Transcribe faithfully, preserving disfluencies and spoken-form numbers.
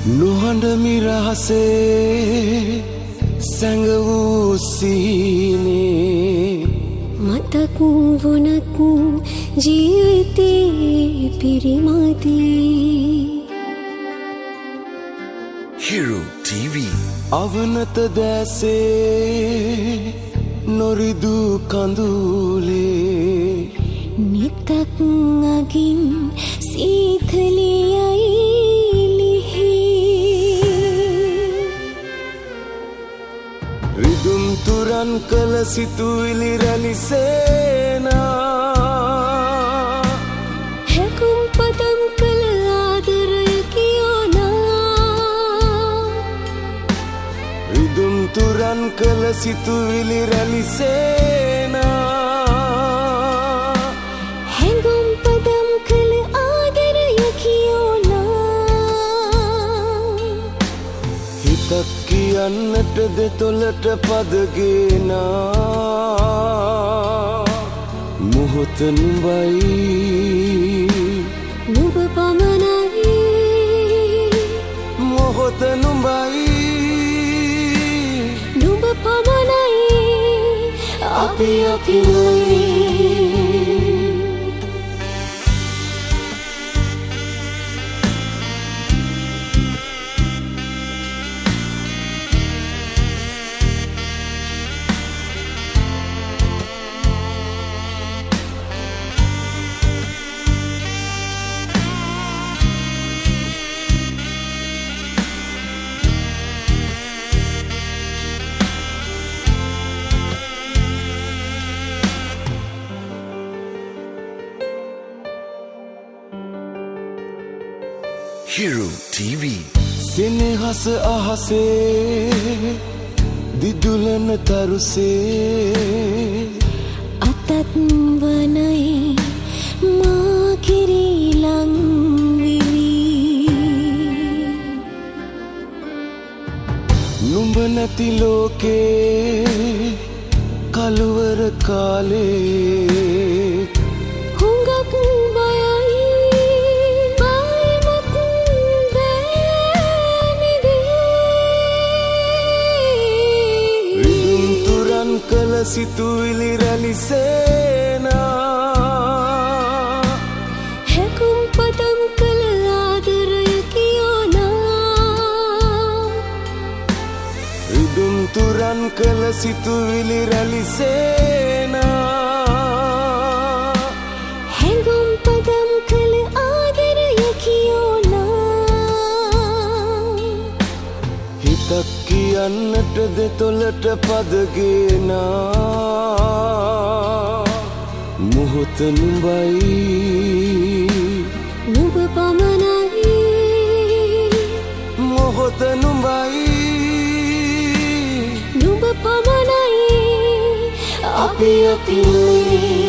නුහඬ මිරහසේ සැඟ වූ සීනේ මතක් වුණත් ජීවිතේ පිරිමදී Hero T V අවනත දැසේ නොරිදු කඳුලේ නිතක් අගින් සීතලයයි ලිහි රිදුම් තුරන් කළ සිතුවිලි රැලිසේනා හැකුම් පදම් කළ ආදරය කියෝනා රිදුම් තුරන් කළ සිතුවිලි රැලිසේනා කියන්නට දෙතොලට පදගෙනා මොහොත නුඹයි නුඹ පමණයි මොහොත නුඹයි නුඹ පමණයි අපි අපිමයි Hero T V සෙනෙහස අහසේ දිදුලන තරුසේ අතත් වනයි මා කිරිලං විවි නුඹ නැති ලෝකේ කලවර කාලේ හුඟක් කළ සිතුවිලි රැලිසේනා හැකුම් පදම් කළ ආදරය කියෝනා රිදුම් තුරන් කළ සිතුවිලි රැලිසේනා හැඟුම් පදම් කළ ආදරය කියෝනා හිතක් කියන්නට දෙතොලට පදගෙනා මොහොත නුඹයි නුඹ පමණයි මොහොත නුඹයි නුඹ පමණයි අපි අපිමයි